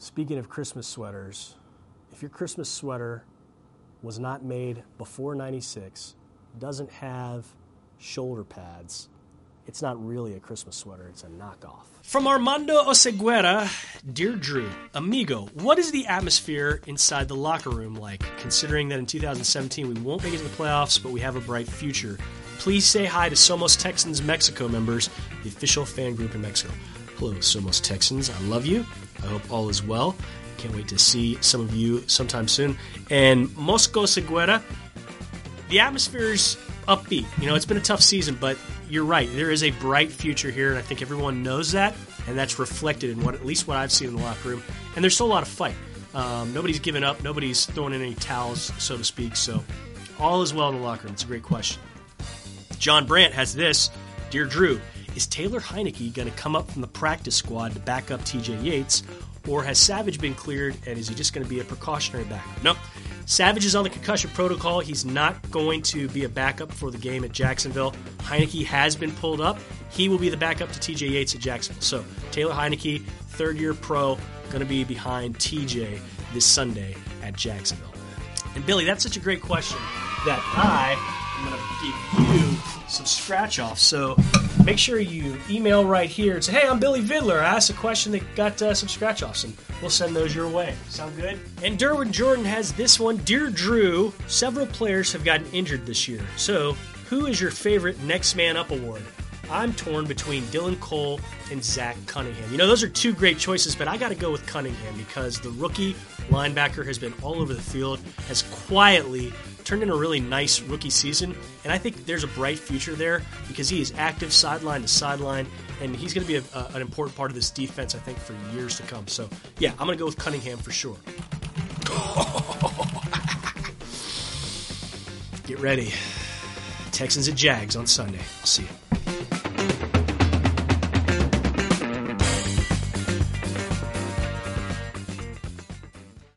Speaking of Christmas sweaters, if your Christmas sweater was not made before 96, doesn't have shoulder pads, it's not really a Christmas sweater, it's a knockoff. From Armando Oseguera, Dear Drew, amigo, what is the atmosphere inside the locker room like, considering that in 2017 we won't make it to the playoffs, but we have a bright future? Please say hi to Somos Texans Mexico members, the official fan group in Mexico. Hello, Somos Texans. I love you. I hope all is well. Can't wait to see some of you sometime soon. And Mosco Seguera, the atmosphere's upbeat. You know, it's been a tough season, but you're right. There is a bright future here, and I think everyone knows that, and that's reflected in at least what I've seen in the locker room. And there's still a lot of fight. Nobody's given up. Nobody's throwing in any towels, so to speak. So all is well in the locker room. It's a great question. John Brandt has this. Dear Drew, is Taylor Heineke going to come up from the practice squad to back up TJ Yates, or has Savage been cleared, and is he just going to be a precautionary backup? No. Savage is on the concussion protocol. He's not going to be a backup for the game at Jacksonville. Heineke has been pulled up. He will be the backup to TJ Yates at Jacksonville. So Taylor Heineke, third-year pro, going to be behind TJ this Sunday at Jacksonville. And Billy, that's such a great question that I'm going to give you some scratch-offs. So make sure you email right here and say, hey, I'm Billy Vidler. I asked a question that got some scratch-offs, and we'll send those your way. Sound good? And Derwin Jordan has this one. Dear Drew, several players have gotten injured this year. So who is your favorite Next Man Up award? I'm torn between Dylan Cole and Zach Cunningham. You know, those are two great choices, but I got to go with Cunningham because the rookie linebacker has been all over the field, has quietly turned in a really nice rookie season, and I think there's a bright future there because he is active sideline to sideline, and he's going to be an important part of this defense, I think, for years to come. So, yeah, I'm going to go with Cunningham for sure. Get ready. Texans at Jags on Sunday. I'll see you.